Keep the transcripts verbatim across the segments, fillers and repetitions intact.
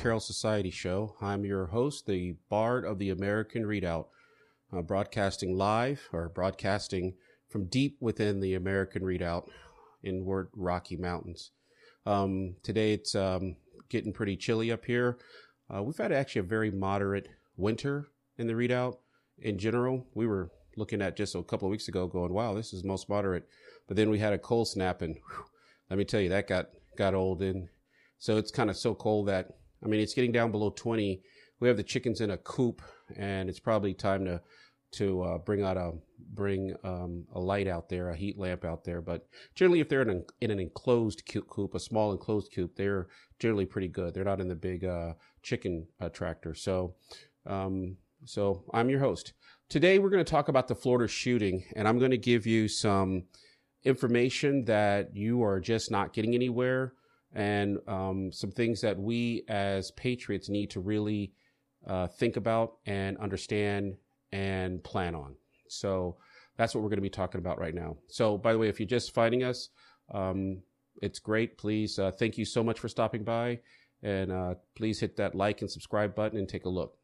Carroll Society Show. I'm your host, the Bard of the American Redoubt, uh, broadcasting live or broadcasting from deep within the American Redoubt in Ward Rocky Mountains. Um, today it's um, getting pretty chilly up here. Uh, we've had actually a very moderate winter in the Redoubt in general. We were looking at just a couple of weeks ago going, wow, this is most moderate. But then we had a cold snap and whew, let me tell you, that got, got old. And so it's kind of so cold that, I mean, it's getting down below twenty. We have the chickens in a coop and it's probably time to, to uh, bring out a, bring um, a light out there, a heat lamp out there. But generally, if they're in, a, in an enclosed coop, a small enclosed coop, they're generally pretty good. They're not in the big uh, chicken uh, tractor. So, um, so I'm your host. Today, we're going to talk about the Florida shooting, and I'm going to give you some information that you are just not getting anywhere, and um, some things that we as patriots need to really uh, think about and understand and plan on. So that's what we're going to be talking about right now. So by the way, if you're just finding us, um, it's great. Please, uh, thank you so much for stopping by, and uh, please hit that like and subscribe button and take a look.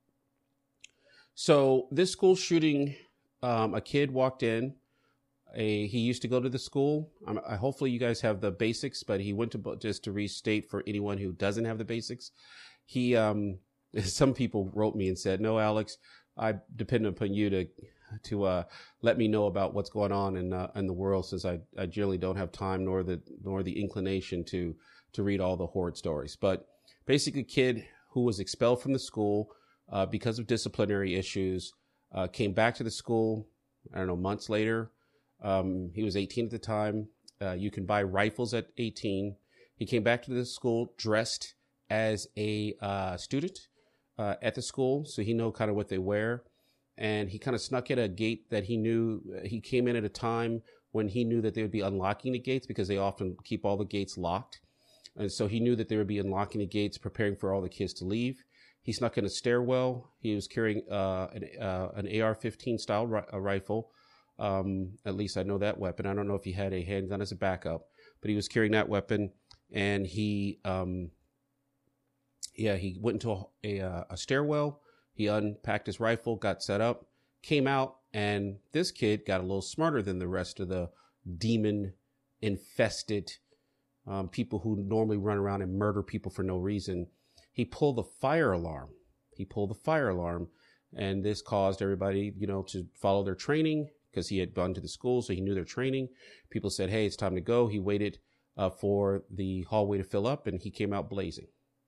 So this school shooting, um, a kid walked in. A, he used to go to the school. Um, I, hopefully you guys have the basics, but he went to, just to restate for anyone who doesn't have the basics. He, um, some people wrote me and said, no, Alex, I depend upon you to, to, uh, let me know about what's going on in, uh, in the world, since I, I generally don't have time nor the, nor the inclination to, to read all the horrid stories. But basically, a kid who was expelled from the school, uh, because of disciplinary issues, uh, came back to the school, I don't know, months later. Um, he was eighteen at the time. Uh, you can buy rifles at eighteen. He came back to the school dressed as a uh, student uh, at the school, so he know kind of what they wear. And he kind of snuck at a gate that he knew. He came in at a time when he knew that they would be unlocking the gates, because they often keep all the gates locked. And so he knew that they would be unlocking the gates, preparing for all the kids to leave. He snuck in a stairwell. He was carrying uh, an, uh, an A R fifteen style ri- a rifle. Um, at least I know that weapon. I don't know if he had a handgun as a backup, but he was carrying that weapon. And he, um, yeah, he went into a, a, a stairwell. He unpacked his rifle, got set up, came out, and this kid got a little smarter than the rest of the demon infested um, people who normally run around and murder people for no reason. He pulled the fire alarm. He pulled the fire alarm, and this caused everybody, you know, to follow their training, because he had gone to the school, so he knew their training. People said, hey, it's time to go. He waited uh, for the hallway to fill up, and he came out blazing.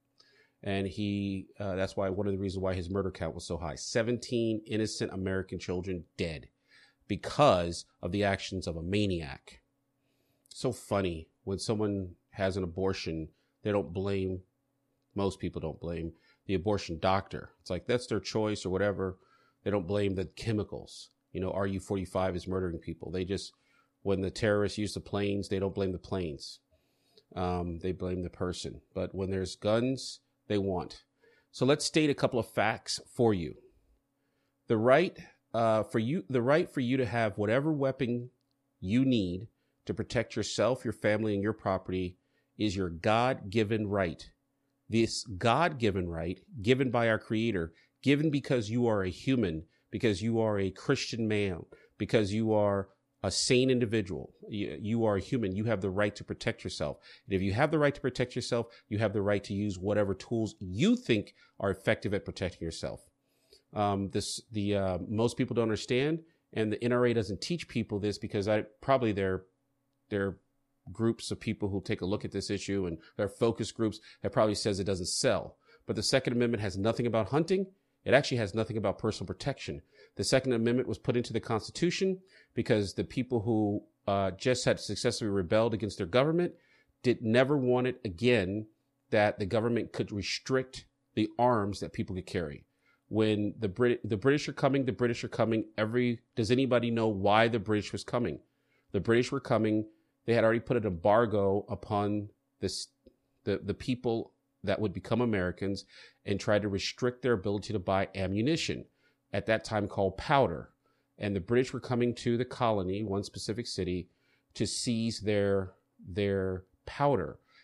And he, uh, that's why one of the reasons why his murder count was so high. seventeen innocent American children dead because of the actions of a maniac. So funny when someone has an abortion, they don't blame, most people don't blame the abortion doctor. It's like, that's their choice or whatever. They don't blame the chemicals. You know, R U forty-five is murdering people. They just, when the terrorists use the planes, they don't blame the planes. Um, they blame the person. But when there's guns, they want. So let's state a couple of facts for you. The right uh, for you, the right for you to have whatever weapon you need to protect yourself, your family, and your property is your God-given right. This God-given right, given by our Creator, given because you are a human, because you are a Christian man, because you are a sane individual. You, you are a human. You have the right to protect yourself. And if you have the right to protect yourself, you have the right to use whatever tools you think are effective at protecting yourself. Um, this, the, uh, most people don't understand, and the N R A doesn't teach people this, because I probably they're, they're groups of people who take a look at this issue, and there are focus groups that probably says it doesn't sell. But the Second Amendment has nothing about hunting. It actually has nothing about personal protection. The Second Amendment was put into the Constitution because the people who uh, just had successfully rebelled against their government did never want it again, that the government could restrict the arms that people could carry. When the Brit- the British are coming, the British are coming. Every does anybody know why the British was coming? The British were coming. They had already put an embargo upon this, the the people that would become Americans, and try to restrict their ability to buy ammunition, at that time called powder. And the British were coming to the colony, one specific city, to seize their, their powder.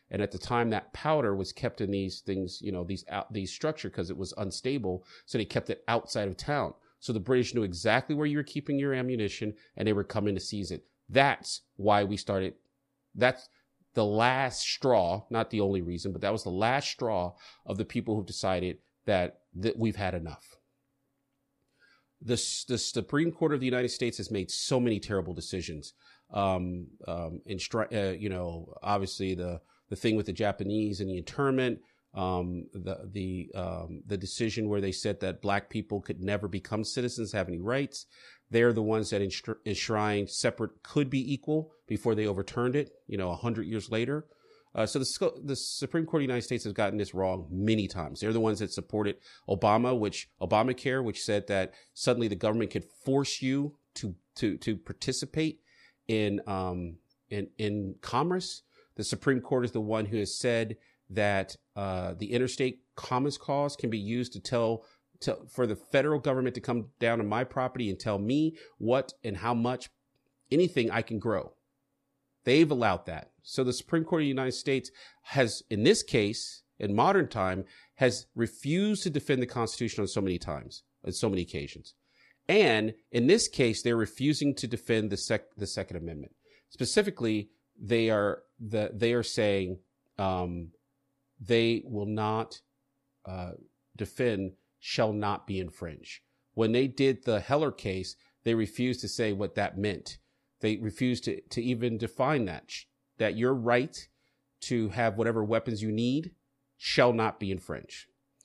And at the time, that powder was kept in these things, you know, these out, these structure because it was unstable. So they kept it outside of town. So the British knew exactly where you were keeping your ammunition, and they were coming to seize it. That's why we started. That's the last straw, not the only reason, but that was the last straw of the people who decided that, that we've had enough. The, the Supreme Court of the United States has made so many terrible decisions. Um, um, instru- uh, you know, obviously the the thing with the Japanese and the internment, um, the the um, the decision where they said that black people could never become citizens, have any rights. They're the ones that enshri- enshrined separate could be equal before they overturned it, you know, a hundred years later. Uh, so the, the Supreme Court of the United States has gotten this wrong many times. They're the ones that supported Obama, which Obamacare, which said that suddenly the government could force you to to to participate in um in in commerce. The Supreme Court is the one who has said that uh, the interstate commerce clause can be used to tell to, for the federal government to come down on my property and tell me what and how much anything I can grow. They've allowed that. So the Supreme Court of the United States has, in this case, in modern time, has refused to defend the Constitution on so many times, on so many occasions. And in this case, they're refusing to defend the sec- the Second Amendment. Specifically, they are the they are saying um, they will not uh, defend shall not be infringed. When they did the Heller case, they refused to say what that meant. They refused to to even define that that your right to have whatever weapons you need shall not be infringed.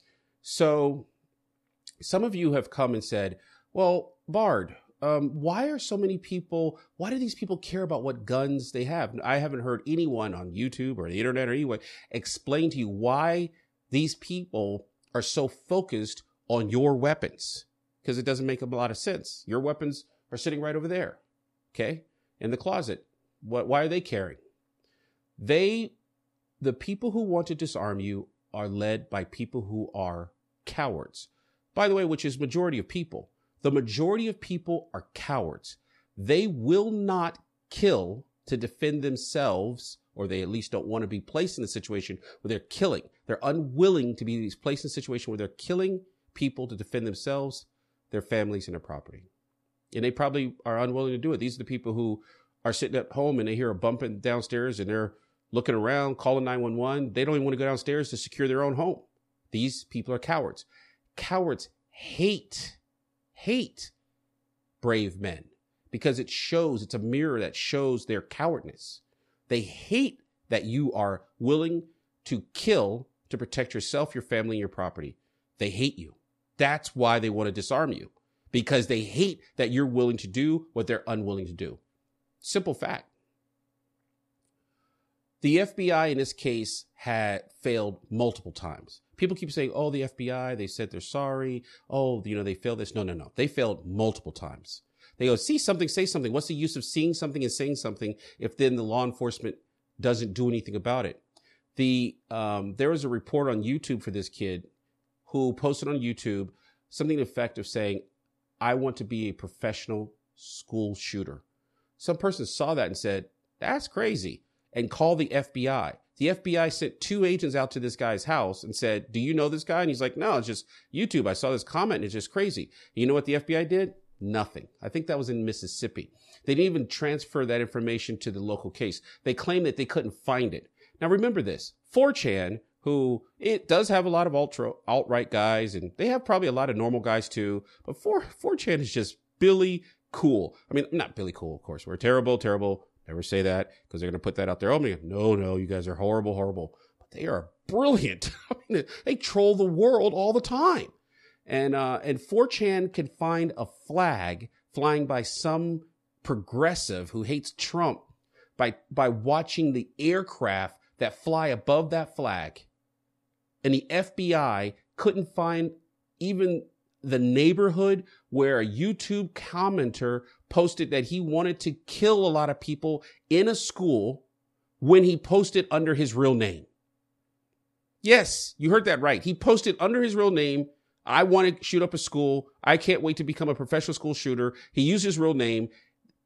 So some of you have come and said, well, Bard, um, why are so many people, why do these people care about what guns they have? I haven't heard anyone on YouTube or the internet or anywhere explain to you why these people are so focused on your weapons, because it doesn't make a lot of sense. Your weapons are sitting right over there, okay, in the closet. What? Why are they caring? They, the people who want to disarm you are led by people who are cowards. By the way, which is majority of people. The majority of people are cowards. They will not kill to defend themselves, or they at least don't want to be placed in a situation where they're killing. They're unwilling to be placed in a situation where they're killing people to defend themselves, their families, and their property. And they probably are unwilling to do it. These are the people who are sitting at home and they hear a bumping downstairs and they're looking around, calling nine one one. They don't even want to go downstairs to secure their own home. These people are cowards. Cowards hate, hate brave men because it shows, it's a mirror that shows their cowardness. They hate that you are willing to kill to protect yourself, your family, and your property. They hate you. That's why they want to disarm you, because they hate that you're willing to do what they're unwilling to do. Simple fact. The F B I in this case had failed multiple times. People keep saying, oh, the F B I, they said they're sorry. Oh, you know, they failed this. No, no, no. They failed multiple times. They go, see something, say something. What's the use of seeing something and saying something if then the law enforcement doesn't do anything about it? The um, there was a report on YouTube for this kid who posted on YouTube something to the effect of saying, I want to be a professional school shooter. Some person saw that and said, that's crazy, and called the F B I. The F B I sent two agents out to this guy's house and said, do you know this guy? And he's like, no, it's just YouTube. I saw this comment and it's just crazy. You know what the F B I did? Nothing. I think that was in Mississippi. They didn't even transfer that information to the local case. They claimed that they couldn't find it. Now remember this, four chan, who it does have a lot of ultra alt-right guys, and they have probably a lot of normal guys too, but four chan is just Billy Cool. I mean, not Billy Cool, of course. We're terrible, terrible. Never say that because they're going to put that out there. Oh, man, no, no, you guys are horrible, horrible. But they are brilliant. I mean, they troll the world all the time. And uh, and four chan can find a flag flying by some progressive who hates Trump by by watching the aircraft that fly above that flag. And the F B I couldn't find even the neighborhood where a YouTube commenter posted that he wanted to kill a lot of people in a school when he posted under his real name. Yes, you heard that right. He posted under his real name, I want to shoot up a school. I can't wait to become a professional school shooter. He used his real name.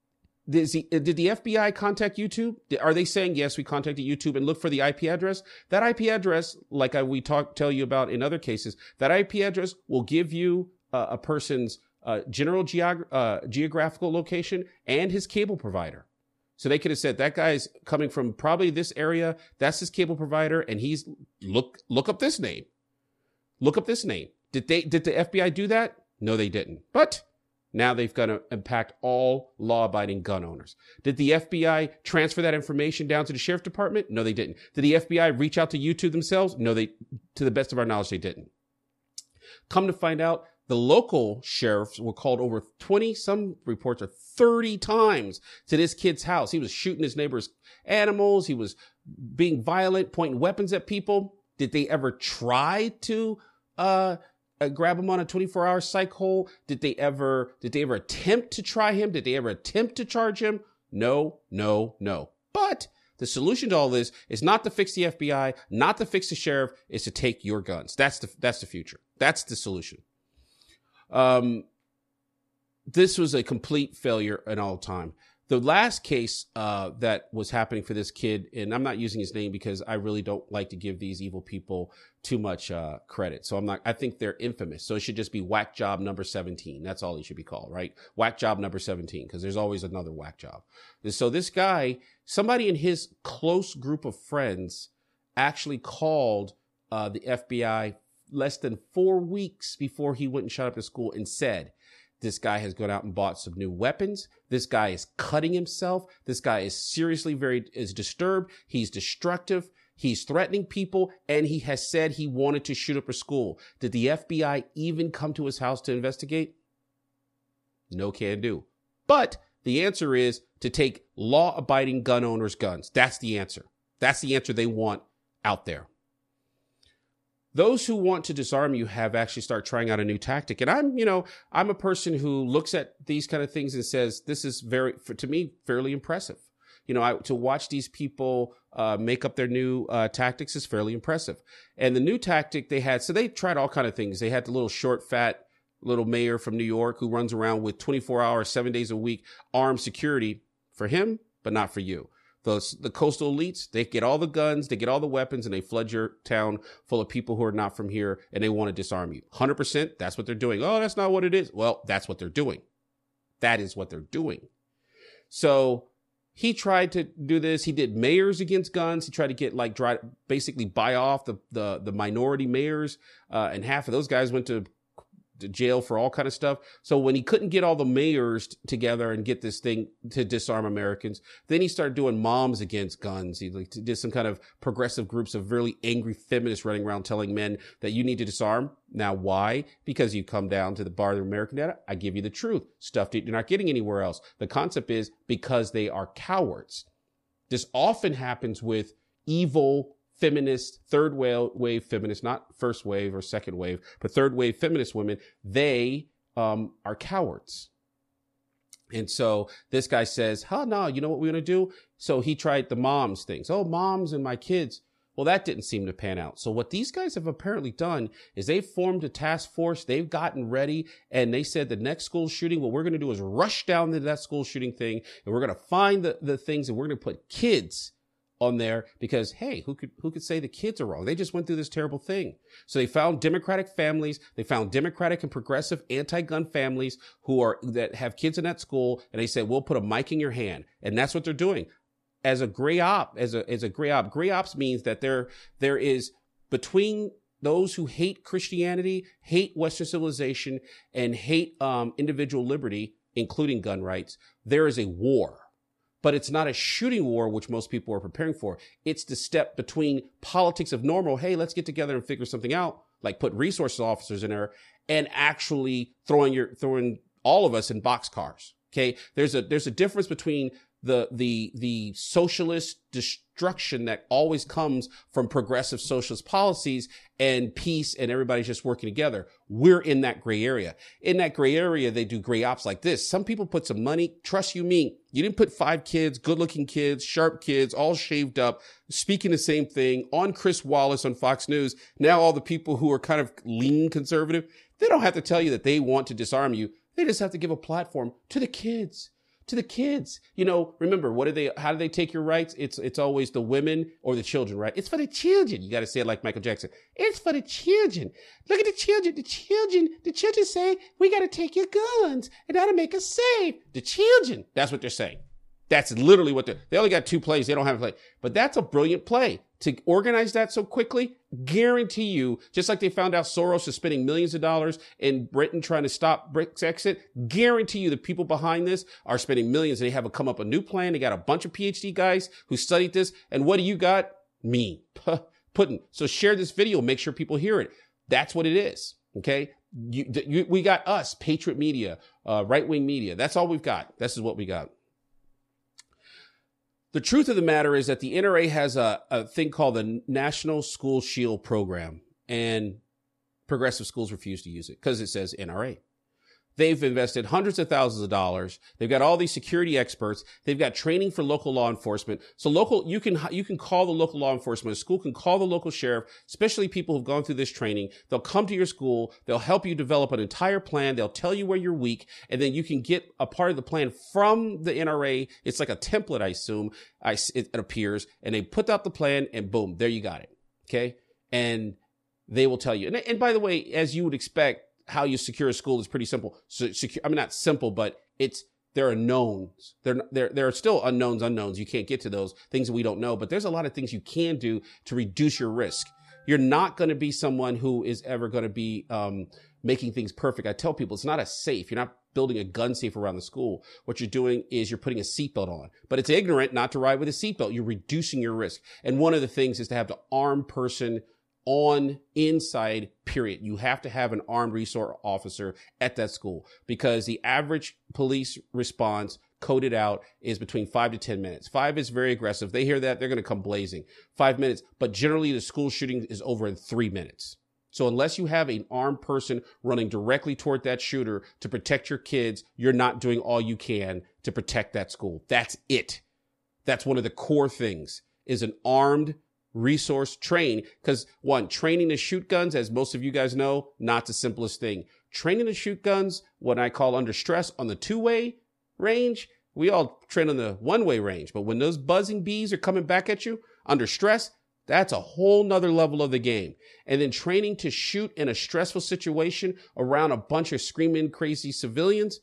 Did, he, did the F B I contact YouTube? Are they saying, yes, we contacted YouTube and look for the I P address? That I P address, like I, we talk, tell you about in other cases, that I P address will give you uh, a person's uh, general geog- uh, geographical location and his cable provider. So they could have said that guy's coming from probably this area. That's his cable provider. And he's look, look up this name. Look up this name. Did they, did the F B I do that? No, they didn't. But now they've got to impact all law-abiding gun owners. Did the F B I transfer that information down to the sheriff department? No, they didn't. Did the F B I reach out to YouTube themselves? No, they, to the best of our knowledge, they didn't. Come to find out, the local sheriffs were called over twenty, some reports are thirty times to this kid's house. He was shooting his neighbor's animals. He was being violent, pointing weapons at people. Did they ever try to, uh, Uh, grab him on a twenty-four hour psych hole? Did they ever, did they ever attempt to try him? Did they ever attempt to charge him? No, no, no. But the solution to all this is not to fix the F B I, not to fix the sheriff, is to take your guns. That's the, that's the future. That's the solution. Um, this was a complete failure in all time. The last case uh, that was happening for this kid, and I'm not using his name because I really don't like to give these evil people too much uh, credit. So I'm not, I think they're infamous. So it should just be whack job number seventeen. That's all he should be called, right? Whack job number seventeen, because there's always another whack job. So this guy, somebody in his close group of friends actually called uh, the F B I less than four weeks before he went and shot up the school and said, this guy has gone out and bought some new weapons. This guy is cutting himself. This guy is seriously very, is disturbed. He's destructive. He's threatening people. And he has said he wanted to shoot up a school. Did the F B I even come to his house to investigate? No can do. But the answer is to take law-abiding gun owners' guns. That's the answer. That's the answer they want out there. Those who want to disarm you have actually started trying out a new tactic. And I'm, you know, I'm a person who looks at these kind of things and says, this is very, for, to me, fairly impressive. You know, I, to watch these people uh, make up their new uh, tactics is fairly impressive. And the new tactic they had, so they tried all kind of things. They had the little short, fat little mayor from New York who runs around with twenty-four hours, seven days a week, armed security for him, but not for you. Those, the coastal elites, they get all the guns, they get all the weapons, and they flood your town full of people who are not from here, and they want to disarm you. one hundred percent, that's what they're doing. Oh, that's not what it is. Well, that's what they're doing. That is what they're doing. So he tried to do this. He did mayors against guns. He tried to get like, dry, basically buy off the, the, the minority mayors, uh, and half of those guys went to to jail for all kind of stuff. So when he couldn't get all the mayors t- together and get this thing to disarm Americans, then he started doing moms against guns. He like, did some kind of progressive groups of really angry feminists running around telling men that you need to disarm. Now, why? Because you come down to the bar of the American data. I give you the truth. Stuff that you're not getting anywhere else. The concept is because they are cowards. This often happens with evil feminist, third wave, wave feminists, not first wave or second wave, but third wave feminist women. They um, are cowards. And so this guy says, huh, no, you know what we're going to do? So he tried the moms things. Oh, moms and my kids. Well, that didn't seem to pan out. So what these guys have apparently done is they've formed a task force. They've gotten ready, and they said the next school shooting, what we're going to do is rush down to that school shooting thing, and we're going to find the, the things, and we're going to put kids on there because, hey, who could who could say the kids are wrong? They just went through this terrible thing. So they found Democratic families. They found Democratic and progressive anti-gun families who are that have kids in that school, and they said, we'll put a mic in your hand. And that's what they're doing. As a gray op, as a as a gray op, gray ops means that there there is between those who hate Christianity, hate Western civilization, and hate um, individual liberty, including gun rights, there is a war. But it's not a shooting war, which most people are preparing for. It's the step between politics of normal, hey, let's get together and figure something out, like put resource officers in there, and actually throwing your throwing all of us in boxcars. Okay, there's a there's a difference between the the the socialist destruction that always comes from progressive socialist policies and peace and everybody's just working together. We're in that gray area. In that gray area, they do gray ops like this. Some people put some money. Trust you me, you didn't put five kids, good looking kids, sharp kids, all shaved up, speaking the same thing on Chris Wallace on Fox News. Now all the people who are kind of lean conservative, they don't have to tell you that they want to disarm you. They just have to give a platform to the kids, to the kids. You know, remember, what do they, how do they take your rights? It's, it's always the women or the children, right? It's for the children. You got to say it like Michael Jackson. It's for the children. Look at the children. The children, the children say, we got to take your guns and that'll make us safe. The children. That's what they're saying. That's literally what they're, they only got two plays. They don't have a play, but that's a brilliant play to organize that so quickly. Guarantee you, just like they found out Soros is spending millions of dollars in Britain trying to stop Brexit, guarantee you the people behind this are spending millions. They have a, come up a new plan. They got a bunch of PhD guys who studied this. And what do you got? Me. Putin. So share this video. Make sure people hear it. That's what it is. Okay. You, you, we got us, Patriot Media, uh, right-wing media. That's all we've got. This is what we got. The truth of the matter is that the N R A has a, a thing called the National School Shield Program, and progressive schools refuse to use it because it says N R A. They've invested hundreds of thousands of dollars. They've got all these security experts. They've got training for local law enforcement. So local, you can, you can call the local law enforcement. A school can call the local sheriff, especially people who've gone through this training. They'll come to your school. They'll help you develop an entire plan. They'll tell you where you're weak. And then you can get a part of the plan from the N R A. It's like a template, I assume. I, it, it appears. And they put out the plan and boom, there you got it. Okay. And they will tell you. And, and by the way, as you would expect, how you secure a school is pretty simple. So secure, I mean, not simple, but it's, there are knowns. There, there, there are still unknowns, unknowns. You can't get to those things that we don't know, but there's a lot of things you can do to reduce your risk. You're not going to be someone who is ever going to be, um, making things perfect. I tell people it's not a safe. You're not building a gun safe around the school. What you're doing is you're putting a seatbelt on, but it's ignorant not to ride with a seatbelt. You're reducing your risk. And one of the things is to have the armed person on inside, period. You have to have an armed resource officer at that school because the average police response coded out is between five to ten minutes. Five is very aggressive. They hear that, they're going to come blazing. Five minutes, but generally the school shooting is over in three minutes. So unless you have an armed person running directly toward that shooter to protect your kids, you're not doing all you can to protect that school. That's it. That's one of the core things is an armed resource train, because one, training to shoot guns, as most of you guys know, not the simplest thing. Training to shoot guns, what I call under stress on the two-way range, we all train on the one-way range. But when those buzzing bees are coming back at you under stress, that's a whole nother level of the game. And then training to shoot in a stressful situation around a bunch of screaming crazy civilians,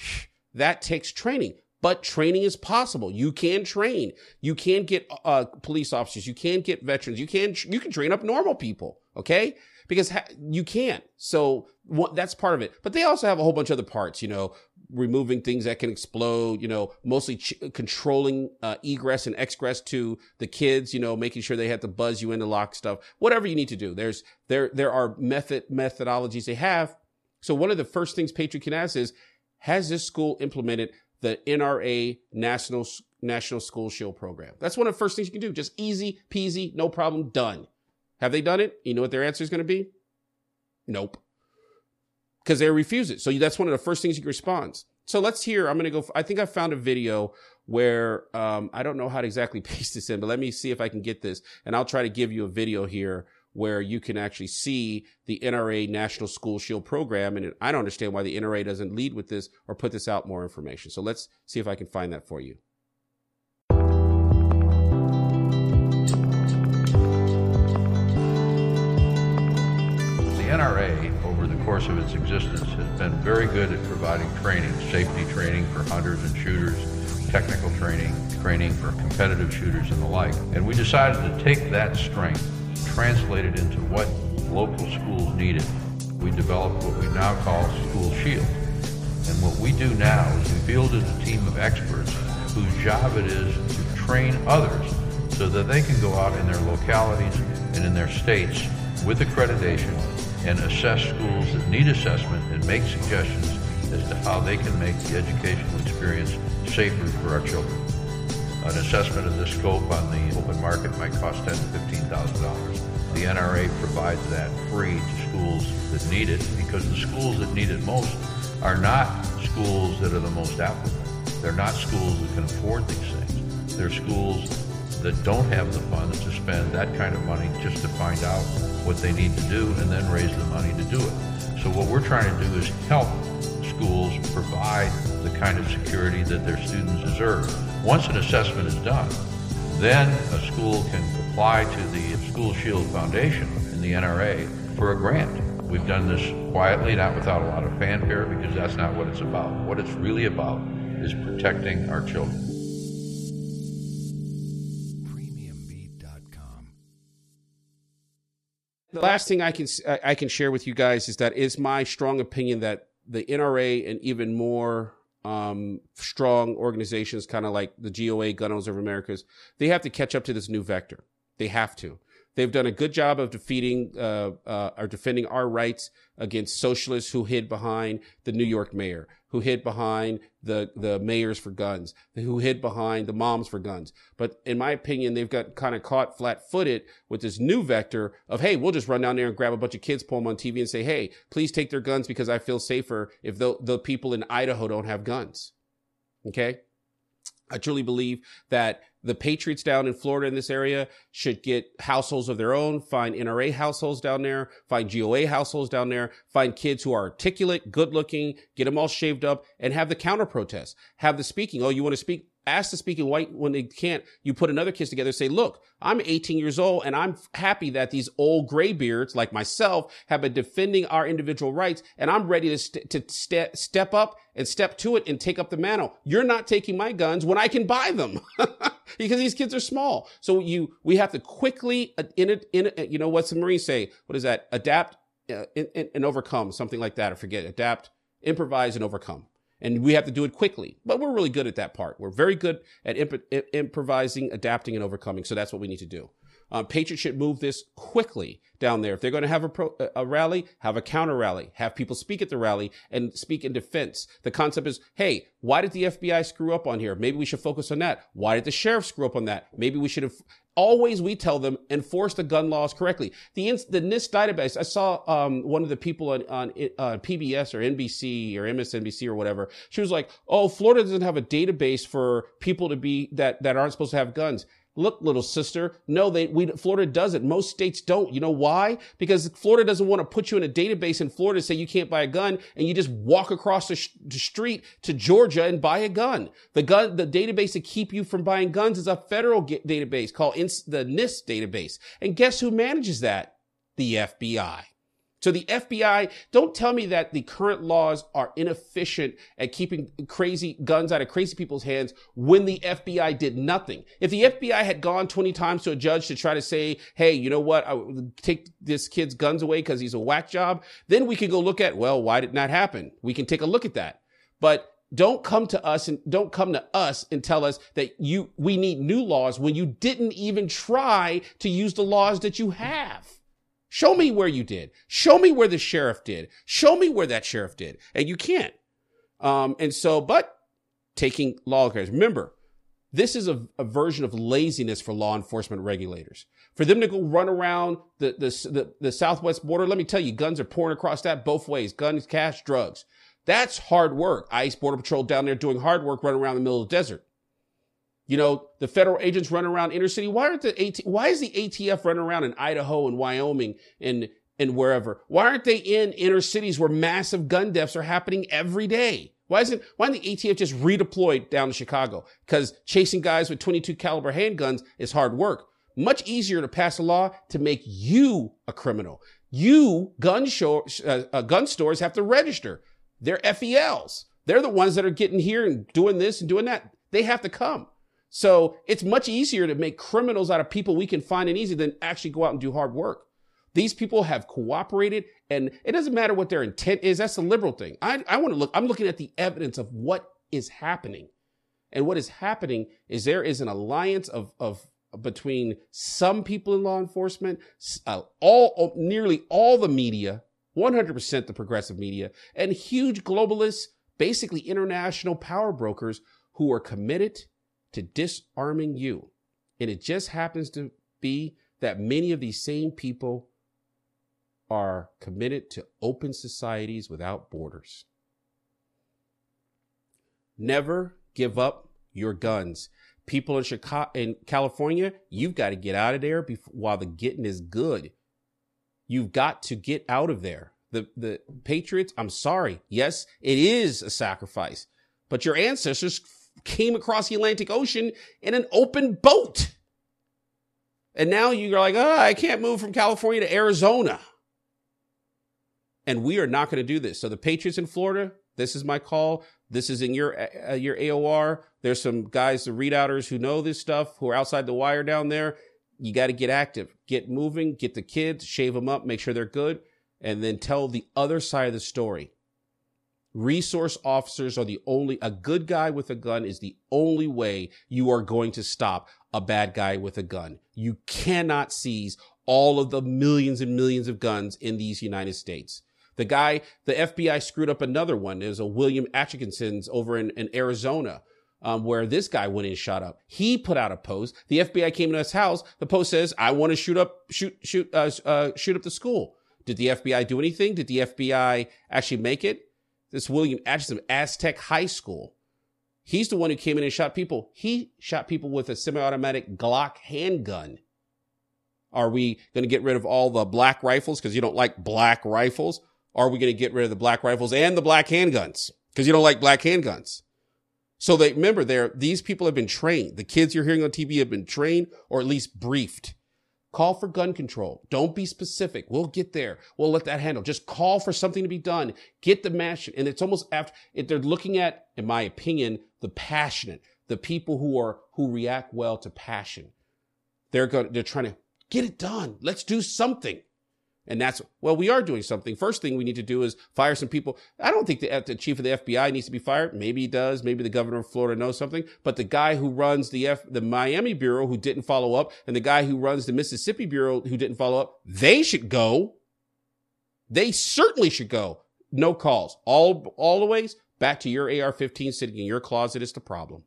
that takes training. But training is possible. You can train. You can get uh, police officers. You can get veterans. You can you can train up normal people, okay? Because ha- you can. So what, that's part of it. But they also have a whole bunch of other parts, you know, removing things that can explode, you know, mostly ch- controlling uh, egress and egress to the kids, you know, making sure they have to buzz you into lock stuff, whatever you need to do. There's there there are method methodologies they have. So one of the first things Patriot can ask is, has this school implemented the N R A National National School Shield Program? That's one of the first things you can do. Just easy peasy, no problem, done. Have they done it? You know what their answer is going to be? Nope. Because they refuse it. So that's one of the first things you can respond. So let's hear, I'm going to go, I think I found a video where, um, I don't know how to exactly paste this in, but let me see if I can get this. And I'll try to give you a video here where you can actually see the N R A National School Shield Program. And I don't understand why the N R A doesn't lead with this or put this out more information. So let's see if I can find that for you. The N R A, over the course of its existence, has been very good at providing training, safety training for hunters and shooters, technical training, training for competitive shooters and the like. And we decided to take that strength, translate it into what local schools needed. We developed what we now call School Shield. And what we do now is we fielded a team of experts whose job it is to train others so that they can go out in their localities and in their states with accreditation and assess schools that need assessment and make suggestions as to how they can make the educational experience safer for our children. An assessment of this scope on the open market might cost ten thousand to fifteen thousand dollars. The N R A provides that free to schools that need it, because the schools that need it most are not schools that are the most affluent. They're not schools that can afford these things. They're schools that don't have the funds to spend that kind of money just to find out what they need to do and then raise the money to do it. So what we're trying to do is help schools provide the kind of security that their students deserve. Once an assessment is done, then a school can apply to the School Shield Foundation in the N R A for a grant. We've done this quietly, not without a lot of fanfare, because that's not what it's about. What it's really about is protecting our children. premium beat dot com. The last thing I can I can share with you guys is that it's my strong opinion that the N R A and even more um, strong organizations, kind of like the G O A, Gun Owners of Americas, they have to catch up to this new vector. They have to. They've done a good job of defeating uh, uh, or defending our rights against socialists who hid behind the New York mayor, who hid behind the, the mayors for guns, who hid behind the moms for guns. But in my opinion, they've got kind of caught flat-footed with this new vector of, hey, we'll just run down there and grab a bunch of kids, pull them on T V and say, hey, please take their guns because I feel safer if the, the people in Idaho don't have guns. Okay? I truly believe that the patriots down in Florida in this area should get households of their own, find N R A households down there, find G O A households down there, find kids who are articulate, good looking, get them all shaved up, and have the counter protest. Have the speaking. Oh, you want to speak? Ask to speak in white. When they can't, you put another kids together and say, look, I'm eighteen years old and I'm happy that these old graybeards like myself have been defending our individual rights, and I'm ready to, st- to st- step up and step to it and take up the mantle. You're not taking my guns when I can buy them because these kids are small. So you, we have to quickly, uh, in it, in it, you know, what's the Marines say? What is that? Adapt uh, and, and overcome, something like that. I forget. Adapt, improvise, and overcome. And we have to do it quickly, but we're really good at that part. We're very good at imp- improvising, adapting, and overcoming. So that's what we need to do. Um, Patriots should move this quickly down there. If they're going to have a, pro, a rally, have a counter rally, have people speak at the rally and speak in defense. The concept is, hey, why did the F B I screw up on here? Maybe we should focus on that. Why did the sheriff screw up on that? Maybe we should have. Always, we tell them, enforce the gun laws correctly. The the NIST database, I saw um, one of the people on, on uh, P B S or N B C or M S N B C or whatever. She was like, oh, Florida doesn't have a database for people to be that, that aren't supposed to have guns. Look, little sister, no, they, we, Florida doesn't. Most states don't. You know why? Because Florida doesn't want to put you in a database in Florida, say you can't buy a gun, and you just walk across the, sh- the street to Georgia and buy a gun. The gun, the database to keep you from buying guns is a federal get- database called ins- the NIST database. And guess who manages that? The F B I. So the F B I, don't tell me that the current laws are inefficient at keeping crazy guns out of crazy people's hands when the F B I did nothing. If the F B I had gone twenty times to a judge to try to say, hey, you know what, I take this kid's guns away because he's a whack job, then we could go look at, well, why did that happen? We can take a look at that. But don't come to us and don't come to us and tell us that you we need new laws when you didn't even try to use the laws that you have. Show me where you did. Show me where the sheriff did. Show me where that sheriff did. And you can't. Um, and so, but taking lawmakers. Remember, this is a, a version of laziness for law enforcement regulators. For them to go run around the, the, the, the southwest border, let me tell you, guns are pouring across that both ways. Guns, cash, drugs. That's hard work. ICE, Border Patrol down there doing hard work running around the middle of the desert. You know, the federal agents run around inner city. Why aren't the AT, why is the A T F running around in Idaho and Wyoming and, and wherever? Why aren't they in inner cities where massive gun deaths are happening every day? Why isn't, why isn't the A T F just redeployed down to Chicago? Because chasing guys with twenty-two caliber handguns is hard work. Much easier to pass a law to make you a criminal. You, gun show, uh, uh, gun stores have to register. They're F E Ls. They're the ones that are getting here and doing this and doing that. They have to come. So it's much easier to make criminals out of people we can find and easy than actually go out and do hard work. These people have cooperated, and it doesn't matter what their intent is. That's the liberal thing. I, I want to look, I'm looking at the evidence of what is happening. And what is happening is there is an alliance of, of between some people in law enforcement, uh, all, nearly all the media, one hundred percent the progressive media, and huge globalists, basically international power brokers who are committed to disarming you. And it just happens to be that many of these same people are committed to open societies without borders. Never give up your guns. People in Chicago, in California, you've got to get out of there before, while the getting is good. You've got to get out of there. The, the Patriots, I'm sorry. Yes, it is a sacrifice. but your ancestors came across the Atlantic Ocean in an open boat. And now you're like, oh, I can't move from California to Arizona. And we are not going to do this. So the Patriots in Florida, this is my call. This is in your uh, your A O R. There's some guys, the readouters who know this stuff, who are outside the wire down there. You got to get active, get moving, get the kids, shave them up, make sure they're good, and then tell the other side of the story. Resource officers are the only, a good guy with a gun is the only way you are going to stop a bad guy with a gun. You cannot seize all of the millions and millions of guns in these United States. The guy, the F B I screwed up another one. There's a William Atkinson's over in, in Arizona, um, where this guy went and shot up. He put out a post. The F B I came to his house. The post says, I want to shoot up, shoot, shoot, uh, uh, shoot up the school. Did the F B I do anything? Did the F B I actually make it? This William Atkinson, Aztec High School. He's the one who came in and shot people. He shot people with a semi-automatic Glock handgun. Are we going to get rid of all the black rifles because you don't like black rifles? Are we going to get rid of the black rifles and the black handguns because you don't like black handguns? So they remember, there these people have been trained. The kids you're hearing on T V have been trained or at least briefed. Call for gun control. Don't be specific. We'll get there. We'll let that handle. Just call for something to be done. Get the match. And it's almost after it, they're looking at, in my opinion, the passionate, the people who are who react well to passion. They're going. They're trying to get it done. Let's do something. And that's, well, we are doing something. First thing we need to do is fire some people. I don't think the, the chief of the F B I needs to be fired. Maybe he does. Maybe the governor of Florida knows something. But the guy who runs the F, the Miami Bureau who didn't follow up, and the guy who runs the Mississippi Bureau who didn't follow up, they should go. They certainly should go. No calls. All, all the ways back to your A R fifteen sitting in your closet is the problem.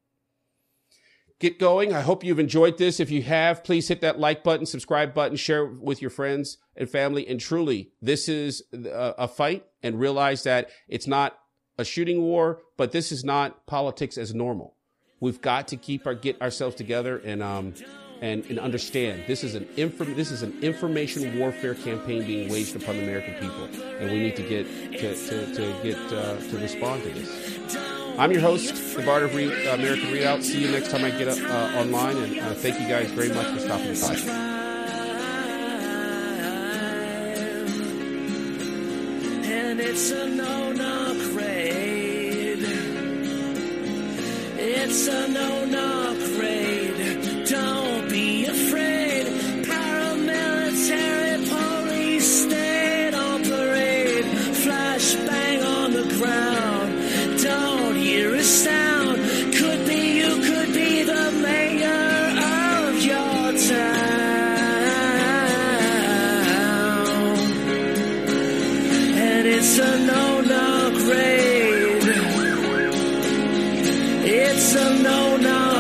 Get going. I hope you've enjoyed this. If you have, please hit that like button, subscribe button, share it with your friends and family. And truly, this is a, a fight, and realize that it's not a shooting war, but this is not politics as normal. We've got to keep our, get ourselves together and, um, and, and understand this is an inform, this is an information warfare campaign being waged upon the American people. And we need to get, to, to, to get, uh, to respond to this. I'm your host, the Bard of Re- uh, American Readout. See you next time I get up, uh, online, and uh, thank you guys very much for stopping by. And it's a no-knock raid. It's a no-knock raid. Don't be afraid. Paramilitary police state on parade. Flash bang on the ground. Don't hear a sound. Could be you, could be the mayor of your town. And it's a no-knock raid. It's a no-knock